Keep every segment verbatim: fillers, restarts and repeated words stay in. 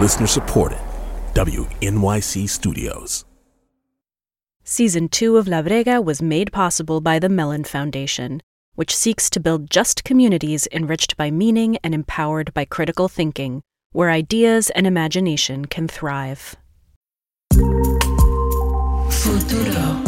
Listener supported. W N Y C Studios. Season two of La Brega was made possible by the Mellon Foundation, which seeks to build just communities enriched by meaning and empowered by critical thinking, where ideas and imagination can thrive. Futuro.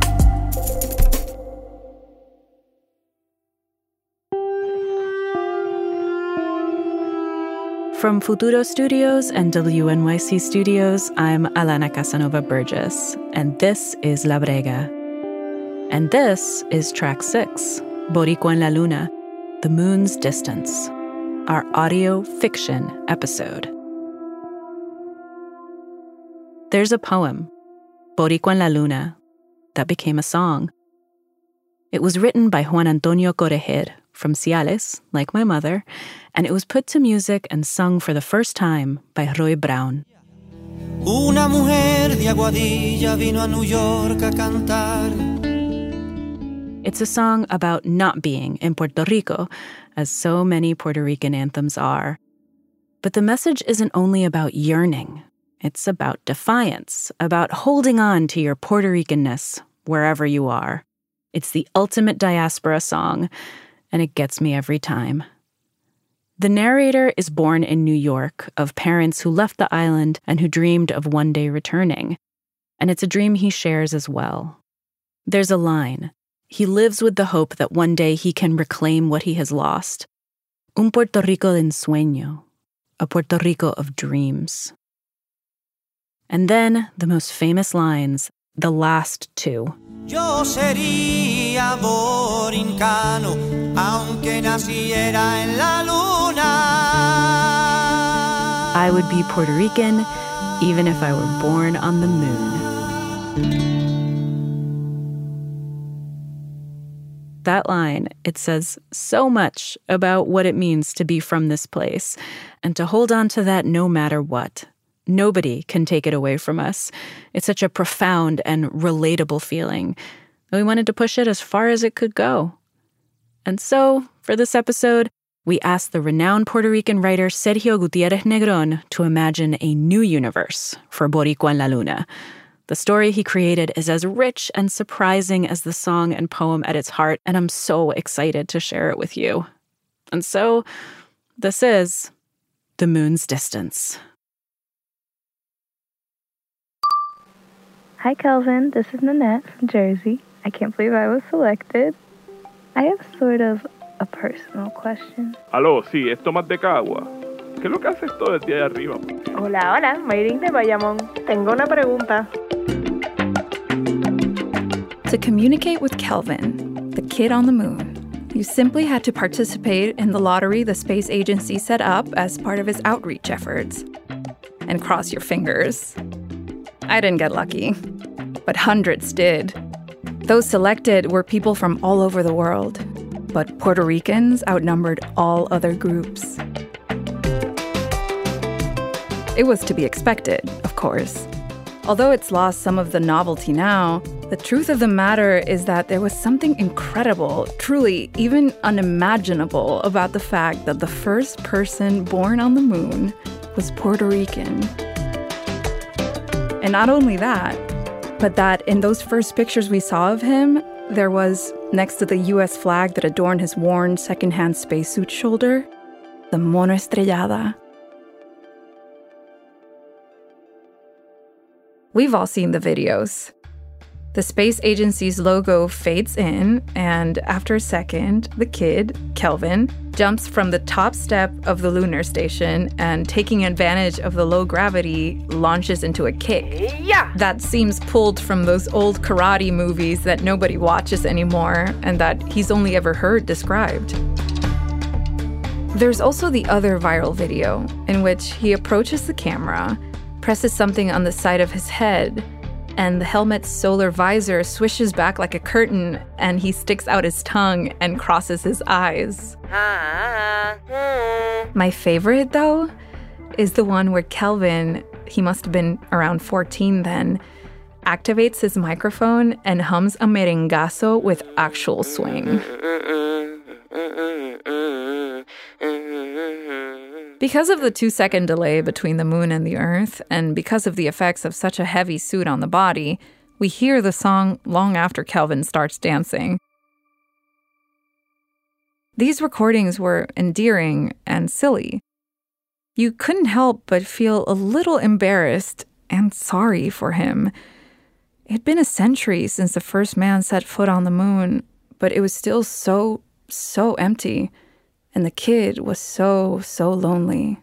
From Futuro Studios and W N Y C Studios, I'm Alana Casanova Burgess, and this is La Brega. And this is track six, Boricua en la Luna, The Moon's Distance, our audio fiction episode. There's a poem, Boricua en la Luna, that became a song. It was written by Juan Antonio Correger from Ciales, like my mother, and it was put to music and sung for the first time by Roy Brown. Una mujer de Aguadilla vino a New York a cantar. It's a song about not being in Puerto Rico, as so many Puerto Rican anthems are. But the message isn't only about yearning. It's about defiance, about holding on to your Puerto Ricanness wherever you are. It's the ultimate diaspora song, and it gets me every time. The narrator is born in New York of parents who left the island and who dreamed of one day returning. And it's a dream he shares as well. There's a line. He lives with the hope that one day he can reclaim what he has lost. Un Puerto Rico de ensueño, a Puerto Rico of dreams. And then the most famous lines, the last two. Yo sería borincano, aunque naciera en la luna. I would be Puerto Rican, even if I were born on the moon. That line, it says so much about what it means to be from this place, and to hold on to that no matter what. Nobody can take it away from us. It's such a profound and relatable feeling. We wanted to push it as far as it could go. And so, for this episode, we asked the renowned Puerto Rican writer Sergio Gutiérrez Negrón to imagine a new universe for Boricua en la Luna. The story he created is as rich and surprising as the song and poem at its heart, and I'm so excited to share it with you. And so, this is The Moon's Distance. Hi, Kelvin. This is Nanette from Jersey. I can't believe I was selected. I have sort of a personal question. Aló, sí, es Tomás de Cagua. ¿Qué es lo que haces todo desde allá arriba? Hola, hola, Mayrin de Bayamón. Tengo una pregunta. To communicate with Kelvin, the kid on the moon, you simply had to participate in the lottery the space agency set up as part of its outreach efforts. And cross your fingers. I didn't get lucky, but hundreds did. Those selected were people from all over the world, but Puerto Ricans outnumbered all other groups. It was to be expected, of course. Although it's lost some of the novelty now, the truth of the matter is that there was something incredible, truly even unimaginable, about the fact that the first person born on the moon was Puerto Rican. And not only that, but that in those first pictures we saw of him, there was, next to the U S flag that adorned his worn secondhand spacesuit shoulder, the Mono Estrellada. We've all seen the videos. The space agency's logo fades in, and after a second, the kid, Kelvin, jumps from the top step of the lunar station and, taking advantage of the low gravity, launches into a kick. Yeah! That seems pulled from those old karate movies that nobody watches anymore and that he's only ever heard described. There's also the other viral video in which he approaches the camera, presses something on the side of his head, and the helmet's solar visor swishes back like a curtain, and he sticks out his tongue and crosses his eyes. My favorite, though, is the one where Kelvin, he must have been around fourteen then, activates his microphone and hums a merengazo with actual swing. Because of the two-second delay between the moon and the Earth, and because of the effects of such a heavy suit on the body, we hear the song long after Kelvin starts dancing. These recordings were endearing and silly. You couldn't help but feel a little embarrassed and sorry for him. It'd been a century since the first man set foot on the moon, but it was still so, so empty, and the kid was so, so lonely.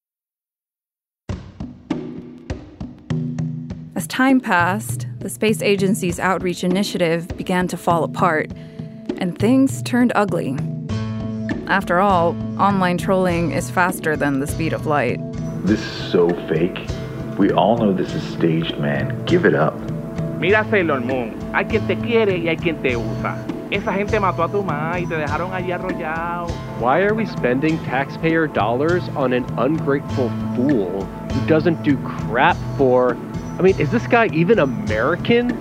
As time passed, the space agency's outreach initiative began to fall apart, and things turned ugly. After all, online trolling is faster than the speed of light. This is so fake. We all know this is staged, man. Give it up. Mira Sailor Moon, hay quien te quiere y hay quien te usa. Esa gente mató a tu mamá y te dejaron allí arrollado. Why are we spending taxpayer dollars on an ungrateful fool who doesn't do crap for... I mean, is this guy even American?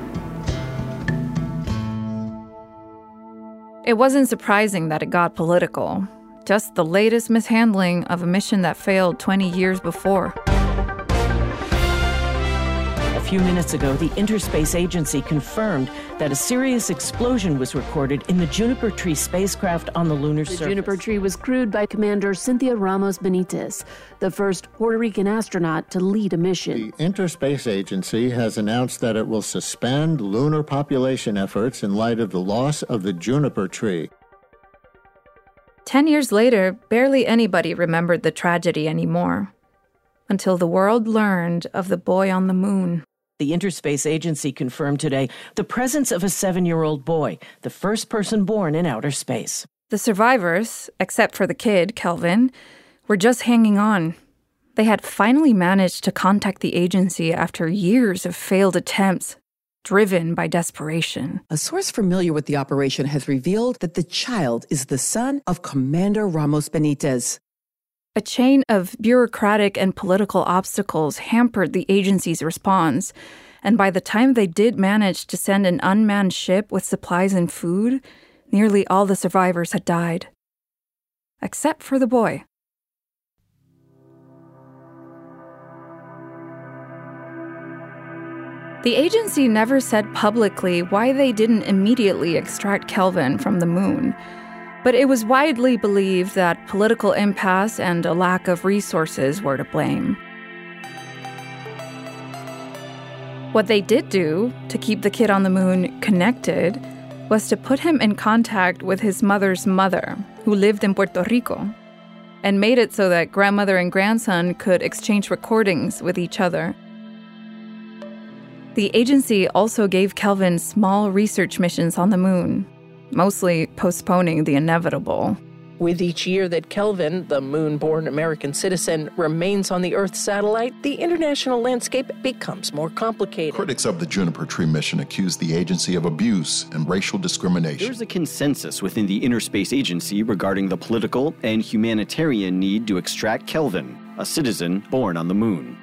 It wasn't surprising that it got political. Just the latest mishandling of a mission that failed twenty years before. A few minutes ago, the Interspace Agency confirmed that a serious explosion was recorded in the Juniper Tree spacecraft on the lunar surface. The Juniper Tree was crewed by Commander Cynthia Ramos Benitez, the first Puerto Rican astronaut to lead a mission. The Interspace Agency has announced that it will suspend lunar population efforts in light of the loss of the Juniper Tree. Ten years later, barely anybody remembered the tragedy anymore, until the world learned of the boy on the moon. The Interspace Agency confirmed today the presence of a seven-year-old boy, the first person born in outer space. The survivors, except for the kid, Kelvin, were just hanging on. They had finally managed to contact the agency after years of failed attempts, driven by desperation. A source familiar with the operation has revealed that the child is the son of Commander Ramos Benitez. A chain of bureaucratic and political obstacles hampered the agency's response, and by the time they did manage to send an unmanned ship with supplies and food, nearly all the survivors had died. Except for the boy. The agency never said publicly why they didn't immediately extract Kelvin from the moon, but it was widely believed that political impasse and a lack of resources were to blame. What they did do to keep the kid on the moon connected was to put him in contact with his mother's mother, who lived in Puerto Rico, and made it so that grandmother and grandson could exchange recordings with each other. The agency also gave Kelvin small research missions on the moon, mostly postponing the inevitable. With each year that Kelvin, the moon-born American citizen, remains on the Earth satellite, the international landscape becomes more complicated. Critics of the Juniper Tree mission accuse the agency of abuse and racial discrimination. There's a consensus within the Interspace Agency regarding the political and humanitarian need to extract Kelvin, a citizen born on the moon.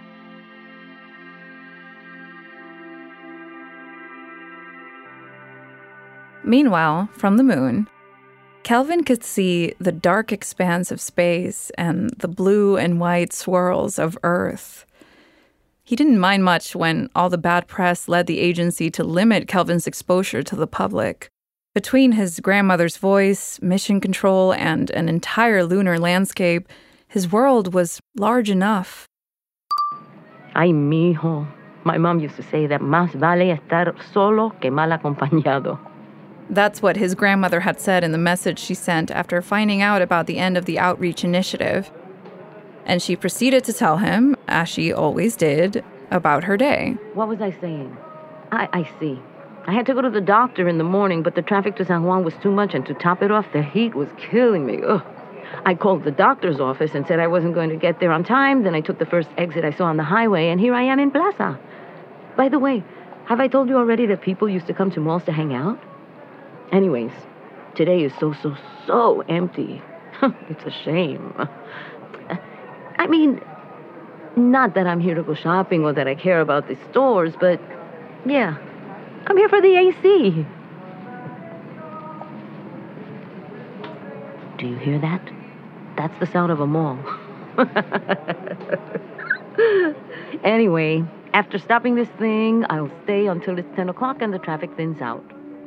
Meanwhile, from the moon, Kelvin could see the dark expanse of space and the blue and white swirls of Earth. He didn't mind much when all the bad press led the agency to limit Kelvin's exposure to the public. Between his grandmother's voice, mission control, and an entire lunar landscape, his world was large enough. Ay, mijo. My mom used to say that más vale estar solo que mal acompañado. That's what his grandmother had said in the message she sent after finding out about the end of the outreach initiative. And she proceeded to tell him, as she always did, about her day. What was I saying? I, I see. I had to go to the doctor in the morning, but the traffic to San Juan was too much, and to top it off, the heat was killing me. Ugh. I called the doctor's office and said I wasn't going to get there on time. Then I took the first exit I saw on the highway, and here I am in Plaza. By the way, have I told you already that people used to come to malls to hang out? Anyways, today is so, so, so empty. It's a shame. I mean, not that I'm here to go shopping or that I care about the stores, but yeah, I'm here for the A C. Do you hear that? That's the sound of a mall. Anyway, after stopping this thing, I'll stay until it's ten o'clock and the traffic thins out.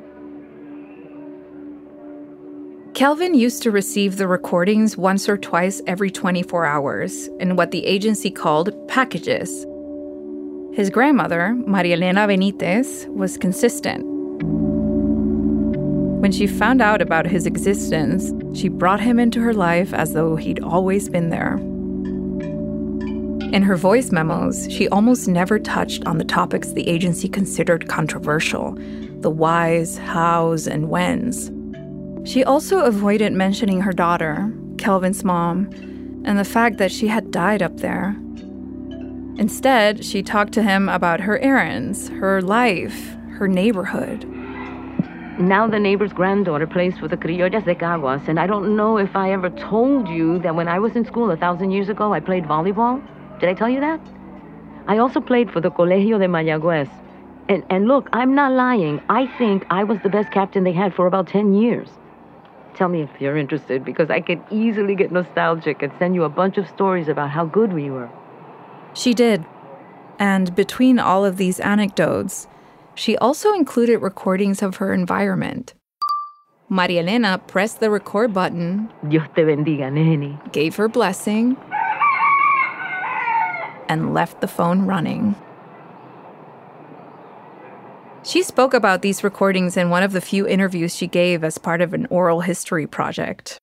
Kelvin used to receive the recordings once or twice every twenty-four hours in what the agency called packages. His grandmother, Maria Elena Benitez, was consistent. When she found out about his existence, she brought him into her life as though he'd always been there. In her voice memos, she almost never touched on the topics the agency considered controversial, the whys, hows, and whens. She also avoided mentioning her daughter, Kelvin's mom, and the fact that she had died up there. Instead, she talked to him about her errands, her life, her neighborhood. Now the neighbor's granddaughter plays for the Criollas de Caguas, and I don't know if I ever told you that when I was in school a thousand years ago, I played volleyball. Did I tell you that? I also played for the Colegio de Mayagüez. And, and look, I'm not lying. I think I was the best captain they had for about ten years. Tell me if you're interested, because I could easily get nostalgic and send you a bunch of stories about how good we were. She did. And between all of these anecdotes, she also included recordings of her environment. Maria Elena pressed the record button, Dios te bendiga, neni, gave her blessing, and left the phone running. She spoke about these recordings in one of the few interviews she gave as part of an oral history project.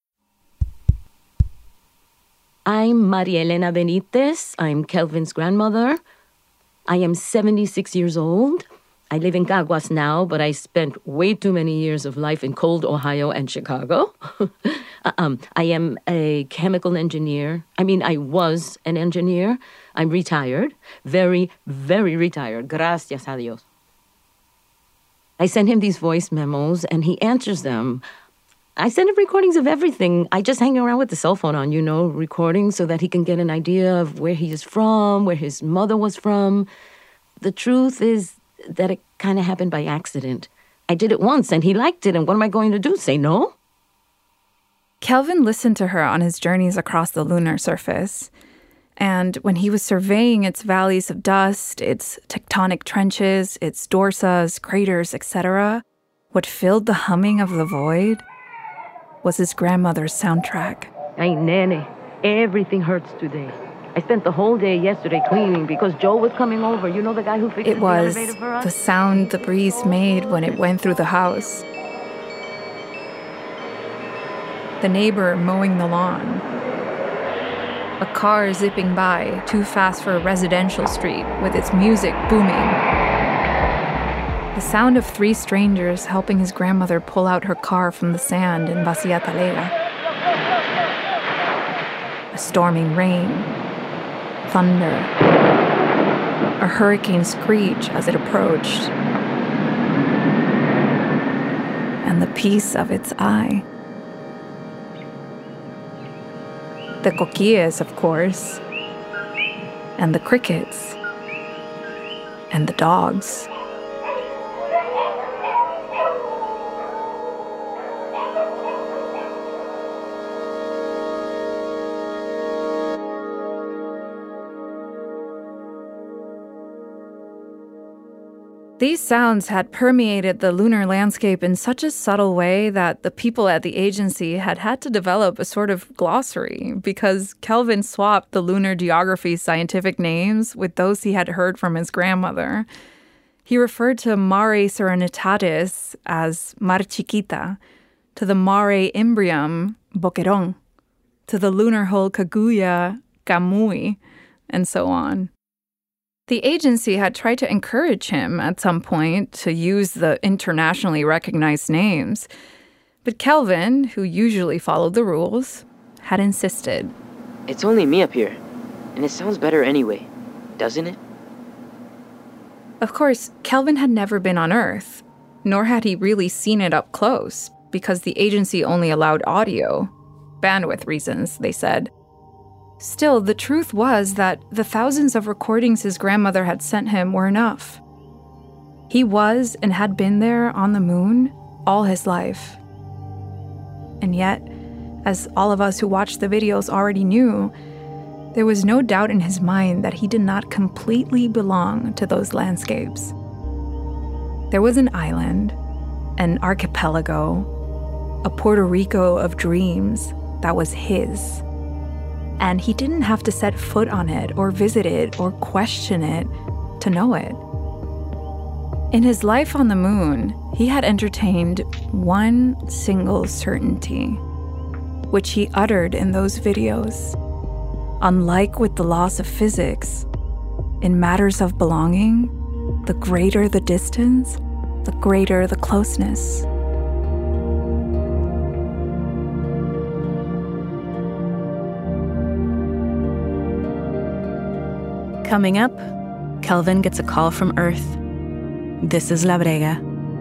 I'm Maria Elena Benitez. I'm Kelvin's grandmother. I am seventy-six years old. I live in Caguas now, but I spent way too many years of life in cold Ohio and Chicago. um, I am a chemical engineer. I mean, I was an engineer. I'm retired. Very, very retired. Gracias a Dios. I send him these voice memos, and he answers them. I send him recordings of everything. I just hang around with the cell phone on, you know, recording so that he can get an idea of where he is from, where his mother was from. The truth is that it kind of happened by accident. I did it once, and he liked it, and what am I going to do, say no? Kelvin listened to her on his journeys across the lunar surface. And when he was surveying its valleys of dust, its tectonic trenches, its dorsas, craters, et cetera, what filled the humming of the void was his grandmother's soundtrack. Ay, nene, everything hurts today. I spent the whole day yesterday cleaning because Joe was coming over. You know the guy who fixed it the was elevator for us? The sound the breeze made when it went through the house. The neighbor mowing the lawn. A car zipping by, too fast for a residential street, with its music booming. The sound of three strangers helping his grandmother pull out her car from the sand in Vacía Talega. A storming rain. Thunder. A hurricane screech as it approached. And the peace of its eye. The coquillas, of course. And the crickets. And the dogs. These sounds had permeated the lunar landscape in such a subtle way that the people at the agency had had to develop a sort of glossary because Kelvin swapped the lunar geography's scientific names with those he had heard from his grandmother. He referred to Mare Serenitatis as Mar Chiquita, to the Mare Imbrium, Boquerón, to the lunar hole Kaguya, Camuy, and so on. The agency had tried to encourage him at some point to use the internationally recognized names, but Kelvin, who usually followed the rules, had insisted. It's only me up here, and it sounds better anyway, doesn't it? Of course, Kelvin had never been on Earth, nor had he really seen it up close, because the agency only allowed audio. Bandwidth reasons, they said. Still, the truth was that the thousands of recordings his grandmother had sent him were enough. He was and had been there on the moon all his life. And yet, as all of us who watched the videos already knew, there was no doubt in his mind that he did not completely belong to those landscapes. There was an island, an archipelago, a Puerto Rico of dreams that was his. And he didn't have to set foot on it or visit it or question it to know it. In his life on the moon, he had entertained one single certainty, which he uttered in those videos. Unlike with the laws of physics, in matters of belonging, the greater the distance, the greater the closeness. Coming up, Kelvin gets a call from Earth. This is La Brega.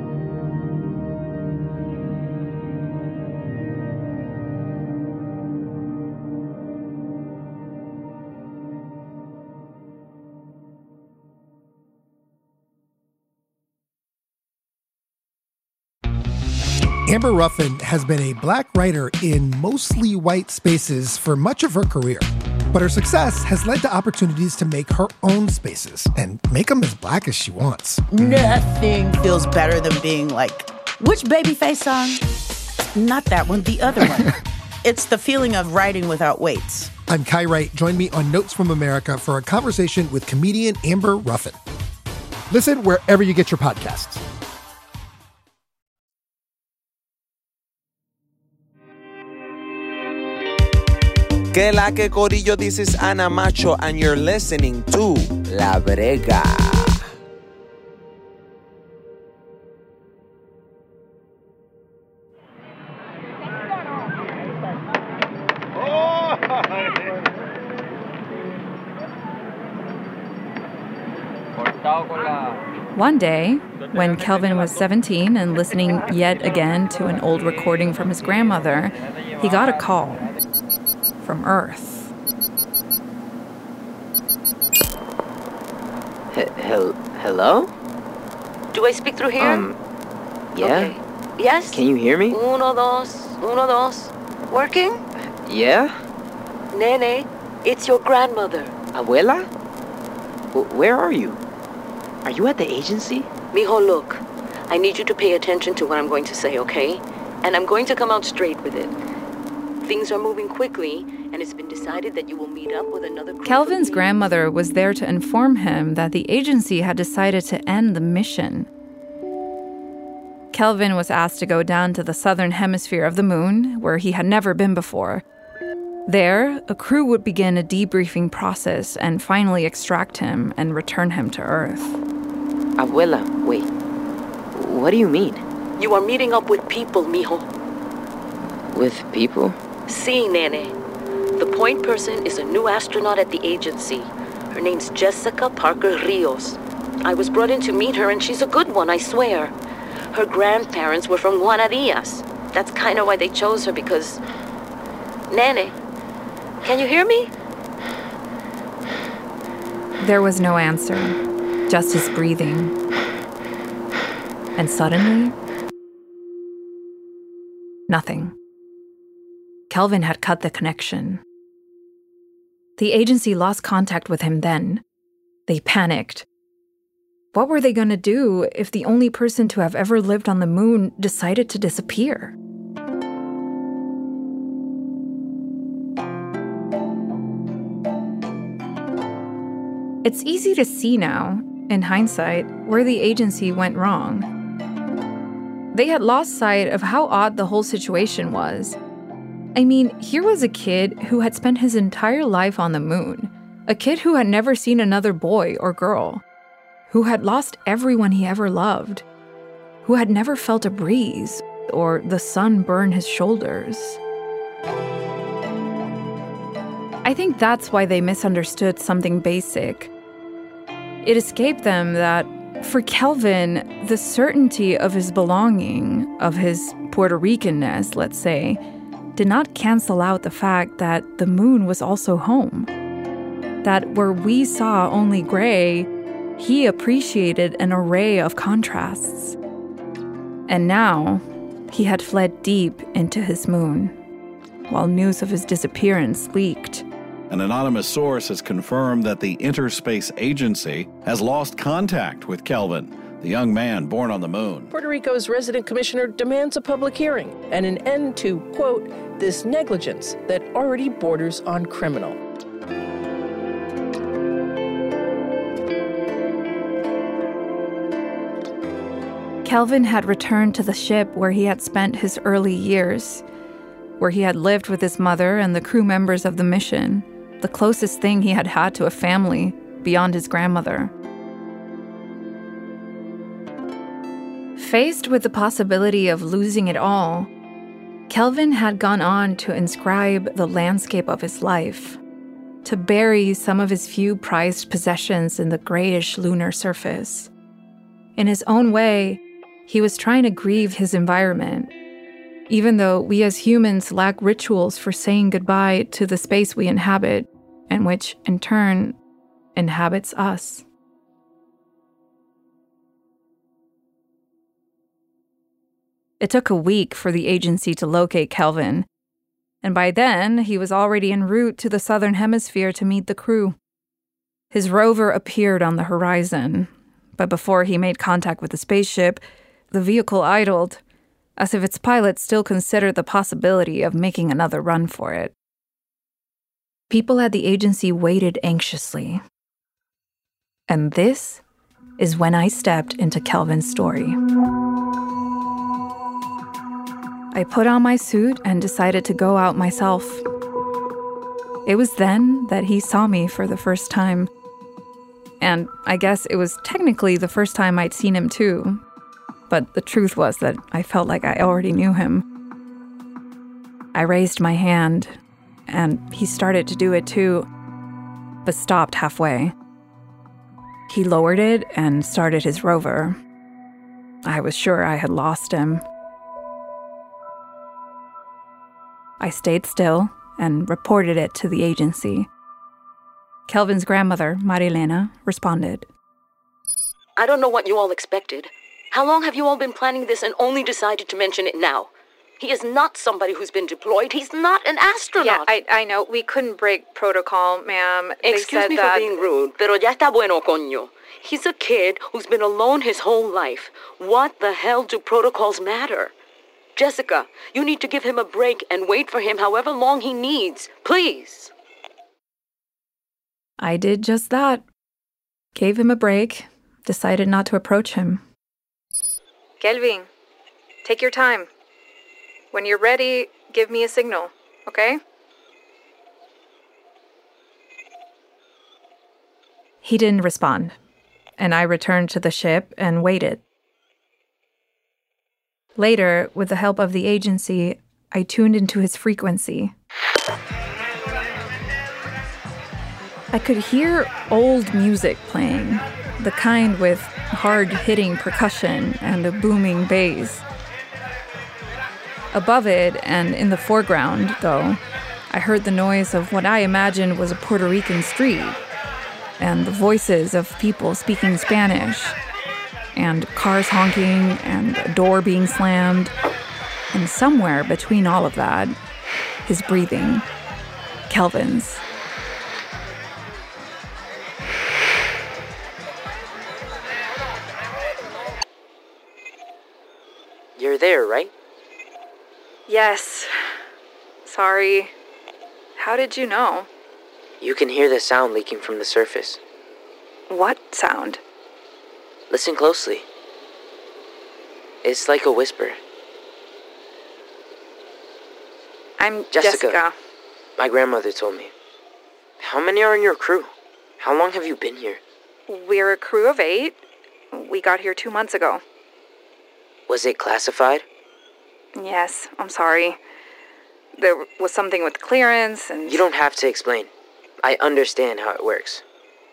Amber Ruffin has been a black writer in mostly white spaces for much of her career. But her success has led to opportunities to make her own spaces and make them as black as she wants. Nothing feels better than being like, which Babyface song? Not that one, the other one. It's the feeling of writing without weights. I'm Kai Wright. Join me on Notes from America for a conversation with comedian Amber Ruffin. Listen wherever you get your podcasts. Que la que corillo, this is Ana Macho and you're listening to La Brega. One day, when Kelvin was seventeen and listening yet again to an old recording from his grandmother, he got a call. From Earth. H- hel- hello? Do I speak through here? Um, yeah. Okay. Yes? Can you hear me? Uno, dos, uno, dos. Working? Yeah? Nene, it's your grandmother. Abuela? W- where are you? Are you at the agency? Mijo, look. I need you to pay attention to what I'm going to say, okay? And I'm going to come out straight with it. Things are moving quickly, and it's been decided that you will meet up with another group. Kelvin's grandmother was there to inform him that the agency had decided to end the mission. Kelvin was asked to go down to the southern hemisphere of the moon, where he had never been before. There, a crew would begin a debriefing process and finally extract him and return him to Earth. Abuela, wait. What do you mean? You are meeting up with people, mijo. With people? Si, nene. The point person is a new astronaut at the agency. Her name's Jessica Parker Rios. I was brought in to meet her, and she's a good one, I swear. Her grandparents were from Juana Diaz. That's kind of why they chose her, because... Nene, can you hear me? There was no answer, just his breathing. And suddenly, nothing. Kelvin had cut the connection. The agency lost contact with him then. They panicked. What were they going to do if the only person to have ever lived on the moon decided to disappear? It's easy to see now, in hindsight, where the agency went wrong. They had lost sight of how odd the whole situation was. I mean, here was a kid who had spent his entire life on the moon, a kid who had never seen another boy or girl, who had lost everyone he ever loved, who had never felt a breeze or the sun burn his shoulders. I think that's why they misunderstood something basic. It escaped them that, for Kelvin, the certainty of his belonging, of his Puerto Rican-ness, let's say, did not cancel out the fact that the moon was also home. That where we saw only gray, he appreciated an array of contrasts. And now, he had fled deep into his moon, while news of his disappearance leaked. An anonymous source has confirmed that the Interspace Agency has lost contact with Kelvin, the young man born on the moon. Puerto Rico's resident commissioner demands a public hearing and an end to, quote, this negligence that already borders on criminal. Kelvin had returned to the ship where he had spent his early years, where he had lived with his mother and the crew members of the mission, the closest thing he had had to a family beyond his grandmother. Faced with the possibility of losing it all, Kelvin had gone on to inscribe the landscape of his life, to bury some of his few prized possessions in the grayish lunar surface. In his own way, he was trying to grieve his environment, even though we as humans lack rituals for saying goodbye to the space we inhabit, and which, in turn, inhabits us. It took a week for the agency to locate Kelvin, and by then, he was already en route to the southern hemisphere to meet the crew. His rover appeared on the horizon, but before he made contact with the spaceship, the vehicle idled, as if its pilot still considered the possibility of making another run for it. People at the agency waited anxiously. And this is when I stepped into Kelvin's story. I put on my suit and decided to go out myself. It was then that he saw me for the first time. And I guess it was technically the first time I'd seen him too. But the truth was that I felt like I already knew him. I raised my hand, and he started to do it too, but stopped halfway. He lowered it and started his rover. I was sure I had lost him. I stayed still and reported it to the agency. Kelvin's grandmother, Marilena, responded. I don't know what you all expected. How long have you all been planning this and only decided to mention it now? He is not somebody who's been deployed. He's not an astronaut. Yeah, I, I know. We couldn't break protocol, ma'am. They Excuse said me that... for being rude, pero ya está bueno, coño. He's a kid who's been alone his whole life. What the hell do protocols matter? Jessica, you need to give him a break and wait for him however long he needs. Please. I did just that. Gave him a break. Decided not to approach him. Kelvin, take your time. When you're ready, give me a signal, okay? He didn't respond, and I returned to the ship and waited. Later, with the help of the agency, I tuned into his frequency. I could hear old music playing, the kind with hard-hitting percussion and a booming bass. Above it, and in the foreground, though, I heard the noise of what I imagined was a Puerto Rican street, and the voices of people speaking Spanish, and cars honking, and a door being slammed, and somewhere between all of that, his breathing, Kelvin's. You're there, right? Yes. Sorry. How did you know? You can hear the sound leaking from the surface. What sound? Listen closely. It's like a whisper. I'm Jessica. Jessica. My grandmother told me. How many are in your crew? How long have you been here? We're a crew of eight. We got here two months ago. Was it classified? Yes, I'm sorry. There was something with clearance and... You don't have to explain. I understand how it works.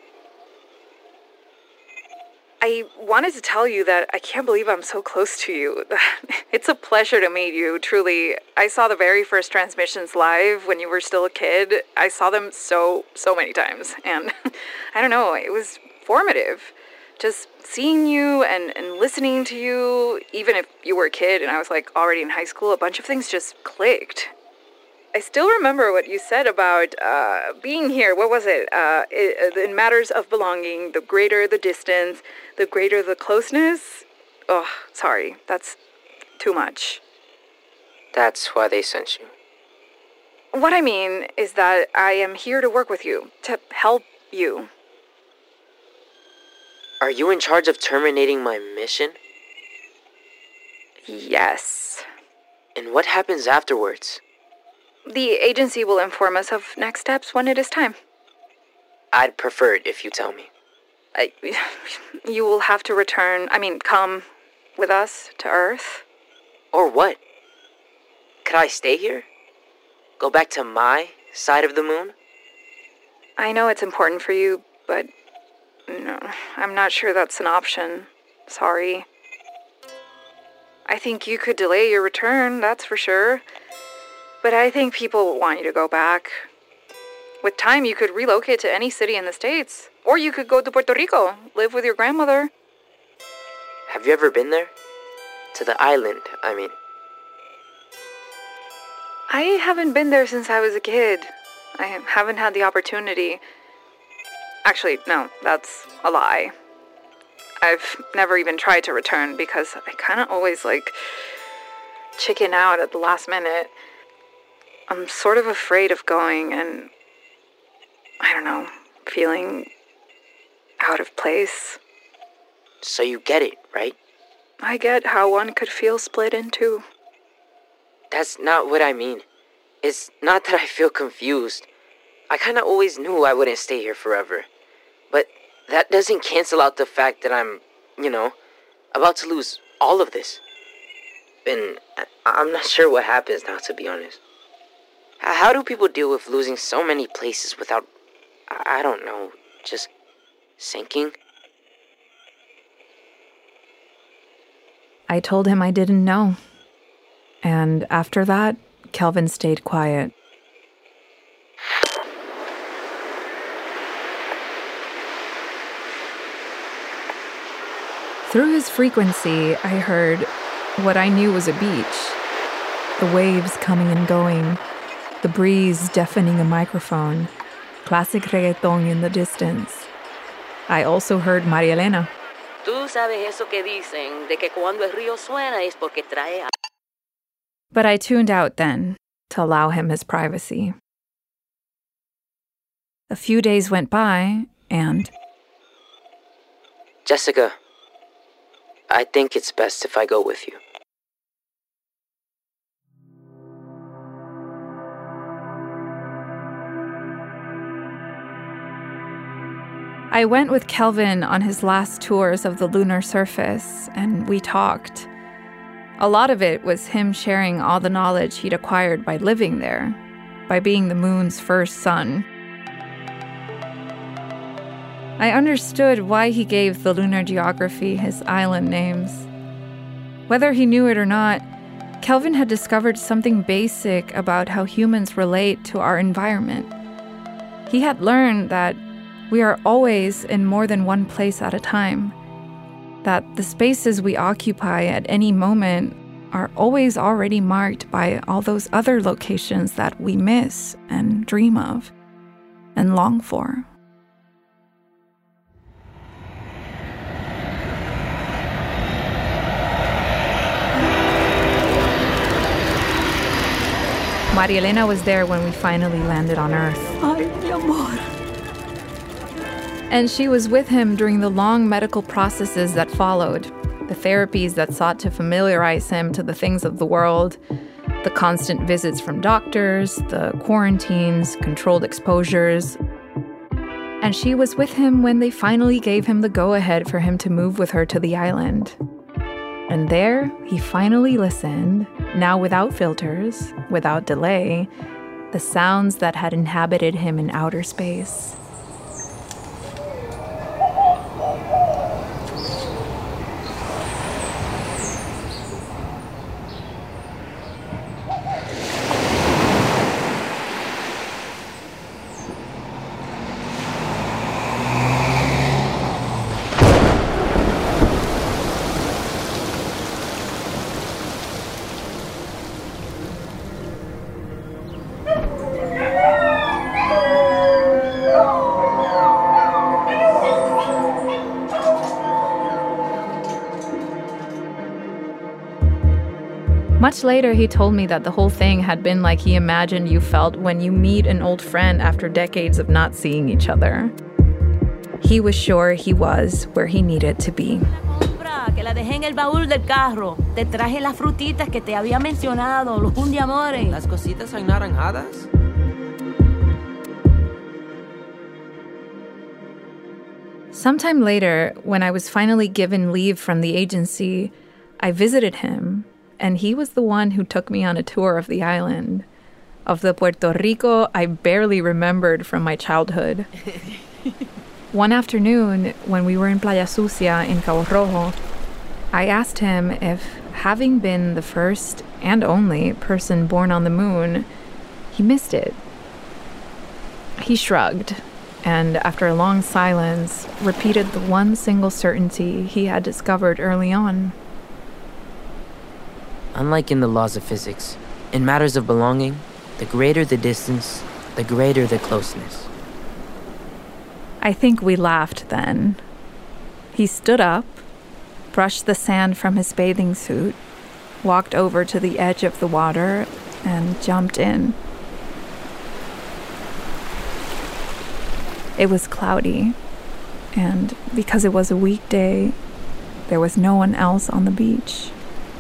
I wanted to tell you that I can't believe I'm so close to you. It's a pleasure to meet you, truly. I saw the very first transmissions live when you were still a kid. I saw them so, so many times. And I don't know, it was formative. Just seeing you and, and listening to you, even if you were a kid and I was like already in high school, a bunch of things just clicked. I still remember what you said about uh, being here. What was it? Uh, it? In matters of belonging, the greater the distance, the greater the closeness. Oh, sorry. That's too much. That's why they sent you. What I mean is that I am here to work with you, to help you. Are you in charge of terminating my mission? Yes. And what happens afterwards? The agency will inform us of next steps when it is time. I'd prefer it if you tell me. I, you will have to return, I mean, come with us to Earth. Or what? Could I stay here? Go back to my side of the moon? I know it's important for you, but no, I'm not sure that's an option. Sorry. I think you could delay your return, that's for sure. But I think people want you to go back. With time, you could relocate to any city in the States. Or you could go to Puerto Rico, live with your grandmother. Have you ever been there? To the island, I mean. I haven't been there since I was a kid. I haven't had the opportunity. Actually, no, that's a lie. I've never even tried to return because I kind of always, like, chicken out at the last minute. I'm sort of afraid of going and, I don't know, feeling out of place. So you get it, right? I get how one could feel split in two. That's not what I mean. It's not that I feel confused. I kind of always knew I wouldn't stay here forever. But that doesn't cancel out the fact that I'm, you know, about to lose all of this. And I'm not sure what happens now, to be honest. How do people deal with losing so many places without, I don't know, just sinking? I told him I didn't know. And after that, Kelvin stayed quiet. Through his frequency, I heard what I knew was a beach. The waves coming and going, the breeze deafening a microphone, classic reggaeton in the distance. I also heard Maria Elena. Tú sabes eso que dicen de que cuando el río suena es porque trae. But I tuned out then to allow him his privacy. A few days went by, and... Jessica, I think it's best if I go with you. I went with Kelvin on his last tours of the lunar surface, and we talked. A lot of it was him sharing all the knowledge he'd acquired by living there, by being the moon's first son. I understood why he gave the lunar geography his island names. Whether he knew it or not, Kelvin had discovered something basic about how humans relate to our environment. He had learned that we are always in more than one place at a time, that the spaces we occupy at any moment are always already marked by all those other locations that we miss and dream of and long for. Maria Elena was there when we finally landed on Earth. Ay, mi amor. And she was with him during the long medical processes that followed, the therapies that sought to familiarize him to the things of the world, the constant visits from doctors, the quarantines, controlled exposures. And she was with him when they finally gave him the go-ahead for him to move with her to the island. And there, he finally listened, now without filters, without delay, the sounds that had inhabited him in outer space. Much later, he told me that the whole thing had been like he imagined you felt when you meet an old friend after decades of not seeing each other. He was sure he was where he needed to be. Que la dejé en el baúl del carro. Te traje las frutitas que te había mencionado, los un de amores. Las cositas anaranjadas. Sometime later, when I was finally given leave from the agency, I visited him, and he was the one who took me on a tour of the island, of the Puerto Rico I barely remembered from my childhood. One afternoon, when we were in Playa Sucia in Cabo Rojo, I asked him if, having been the first and only person born on the moon, he missed it. He shrugged, and after a long silence, repeated the one single certainty he had discovered early on. Unlike in the laws of physics, in matters of belonging, the greater the distance, the greater the closeness. I think we laughed then. He stood up, brushed the sand from his bathing suit, walked over to the edge of the water, and jumped in. It was cloudy, and because it was a weekday, there was no one else on the beach.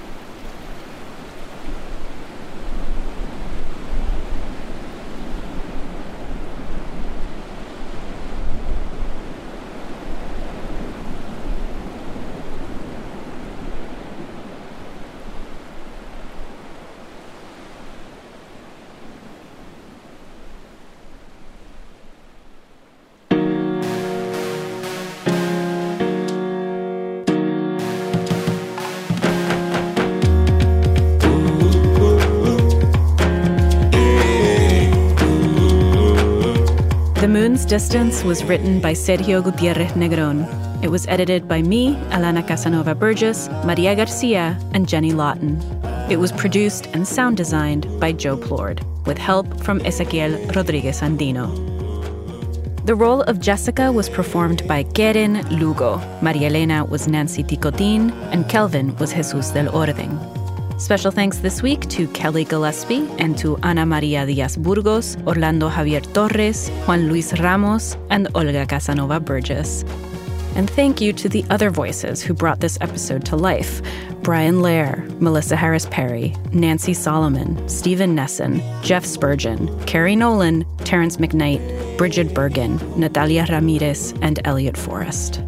The Moon's Distance was written by Sergio Gutierrez Negron. It was edited by me, Alana Casanova Burgess, Maria Garcia, and Jenny Lawton. It was produced and sound designed by Joe Plord, with help from Ezequiel Rodriguez Andino. The role of Jessica was performed by Keren Lugo. Maria Elena was Nancy Ticotin, and Kelvin was Jesus del Orden. Special thanks this week to Kelly Gillespie and to Ana Maria Diaz Burgos, Orlando Javier Torres, Juan Luis Ramos, and Olga Casanova Burgess. And thank you to the other voices who brought this episode to life: Brian Lair, Melissa Harris Perry, Nancy Solomon, Stephen Nesson, Jeff Spurgeon, Carrie Nolan, Terrence McKnight, Bridget Bergen, Natalia Ramirez, and Elliot Forrest.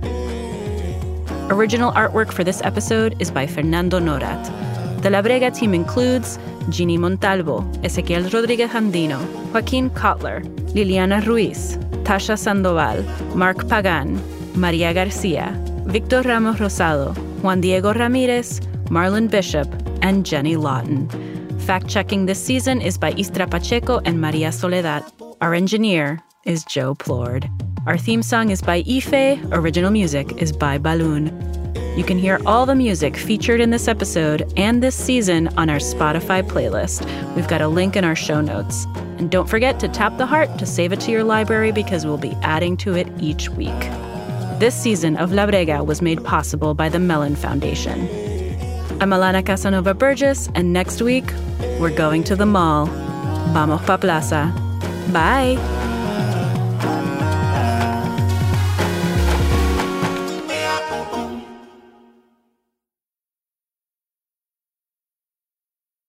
Original artwork for this episode is by Fernando Norat. The La Brega team includes Ginny Montalvo, Ezequiel Rodriguez Andino, Joaquin Kotler, Liliana Ruiz, Tasha Sandoval, Mark Pagan, Maria Garcia, Victor Ramos Rosado, Juan Diego Ramirez, Marlon Bishop, and Jenny Lawton. Fact-checking this season is by Istra Pacheco and Maria Soledad. Our engineer is Joe Plord. Our theme song is by Ife. Original music is by Balloon. You can hear all the music featured in this episode and this season on our Spotify playlist. We've got a link in our show notes. And don't forget to tap the heart to save it to your library because we'll be adding to it each week. This season of La Brega was made possible by the Mellon Foundation. I'm Alana Casanova Burgess, and next week, we're going to the mall. Vamos pa plaza. Bye!